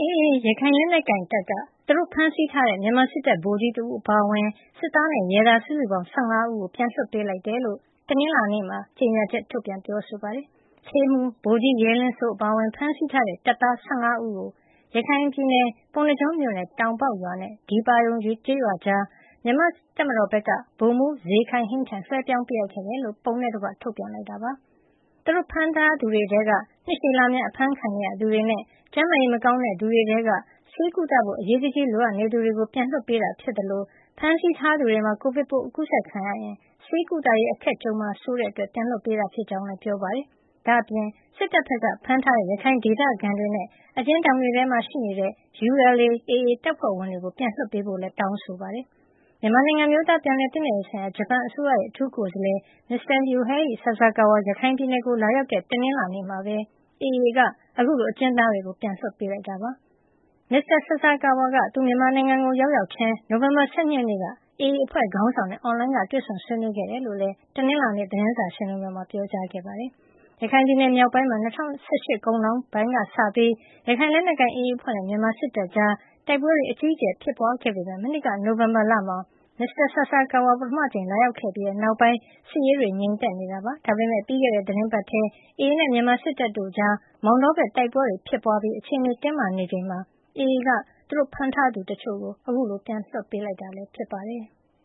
AA ရခိုင်လက်နက်ကိုင်တပ်ကသူတို့ဖမ်းဆီးထားတဲ့မြန်မာစစ်တပ်ဗိုလ်ကြီးတဦးအပါအဝင်စစ်သားနဲ့ရဲသားစုစုပေါင်း15ဦးကိုပြန်လွှတ်ပေးလိုက်တယ်လို့တနင်္လာနေ့မှာကြေညာချက်ထုတ်ပြန်ပြောဆိုပါတယ်။ဆေးမှုဗိုလ်ကြီးရဲလင်းစိုးအပါအဝင်ဖမ်းဆီးထားတဲ့တပ်သား15ဦးကိုရခိုင်ပြည်နယ်ပုဏ္ဏားကျွန်းမြို့နယ်တောင်ပေါက်ရွာနဲ့ဒီပါရုံကျေးရွာကြားမြန်မာတပ်မတော်ဘက်ကဗိုလ်မှူးဇေခိုင်ဟိန်းထံလွှဲပြောင်းပေးအပ်ခဲ့တယ်လို့ပုံနဲ့တကွထုတ်ပြန်လိုက်တာပါ။သူတို့ဖမ်းထားသူတွေထဲကနှစ်ရှည်လများအဖမ်းခံရသူတွေနဲ့ကျန်းမာရေးမကောင်းတဲ့သူတွေထဲကဆေးကုသဖို့အရေးတကြီးလိုအပ်နေသူတွေကိုပြန်လွှတ်ပေးတာဖြစ်တယ်လို့ဖမ်းဆီးထားသူတွေမှာကိုဗစ်ပိုးအကူးစက်ခံရရင်ဆေးကုသရေးအခက်ကြုံမှာစိုးတဲ့အတွက်ပြန်လွှတ်ပေးတာဖြစ်ကြောင်းလည်းပြောပါတယ်။ဒါ့အပြင်စစ်တပ်ဘက်ကဖမ်းထားတဲ့ရခိုင်ဒေသခံတွေနဲ့အကျဉ်းထောင်တွေထဲမှာရှိနေတဲ့ ULA/AA တပ်ဖွဲ့ဝင်တွေကိုပြန်လွှတ်ပေးဖို့လည်းတောင်းဆိုပါတယ်။မြန်မာနိုင်ငံမျိုးသားပြန်လည်သင့်မြတ်ရေးဆိုင်ရာဂျပန်အစိုးရရဲ့အထူးကိုယ်စားလှယ် Mr. Yohei Sasakawa ရခိုင်ပြည်နယ်ကိုလာရောက်တဲ့တနင်္လာနေ့မှာပဲ AA ကအခုလိုအကျဉ်းသားတွေကိုပြန်လွှတ်ပေးလိုက်တာပါ။ Mr. Sasakawa ကသူမြန်မာနိုင်ငံကိုရောက်ရောက်ချင်းနိုဝင်ဘာ12ရက်နေ့က AA အဖွဲ့ခေါင်းဆောင်နဲ့အွန်လိုင်းကတွေ့ဆုံဆွေးနွေးခဲ့တယ်လို့လည်းတနင်္လာနေ့သတင်းစာရှင်းလင်းပွဲမှာပြောကြားခဲ့ပါတယ်။ရခိုင်ပြည်နယ်မြောက်ပိုင်းမှာ2018ကုန်နှောင်းပိုင်းကစပြီးရခိုင်လက်နက်ကိုင် AA အဖွဲ့နဲ့မြန်မာစစ်တပ်ကြားတိုက်ပွဲတွေအကြီးအကျယ်ဖြစ်ပွားခဲ့ပေမယ့်မနှစ်ကနိုဝင်ဘာလမှာMr. Sasakawa ပထမအကြိမ်လာရောက်ခဲ့ပြီးနောက်ပိုင်းစစ်ရေးတွေငြိမ်သက်နေတာပါ။ဒါပေမဲ့ပြီးခဲ့တဲ့သတင်းပတ်ထဲ AA နဲ့မြန်မာစစ်တပ်တို့ကြားမောင်တောဘက်တိုက်ပွဲတွေဖြစ်ပွားပြီးအခြေအနေတင်းမာနေချိန်မှာAA ကသူတို့ဖမ်းထားသူတချို့ကိုအခုလိုပြန်လွှတ်ပေးလိုက်တာလည်းဖြစ်ပါတယ်။